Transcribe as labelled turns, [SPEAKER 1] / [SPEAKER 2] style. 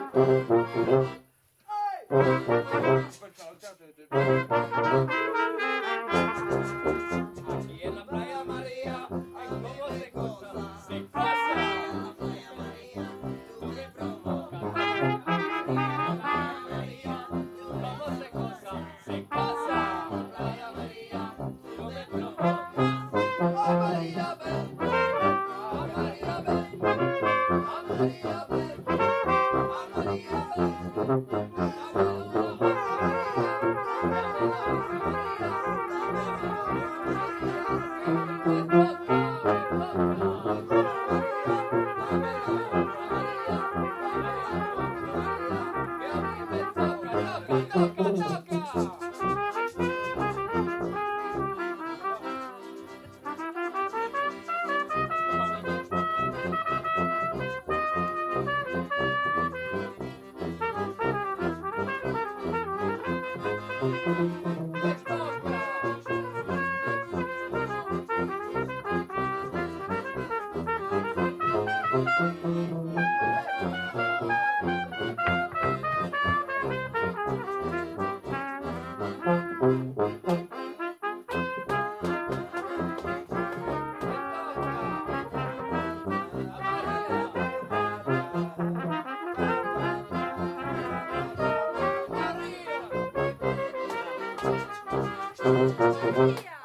[SPEAKER 1] Aquí en la playa María, ay, cómo se goza, se pasa. Playa María, tú me provocas. Playa María, cómo se goza, se pasa. Playa María, tú me provocas. Oh María, ven. Oh María, ven. Oh María, ven. Oh María, María.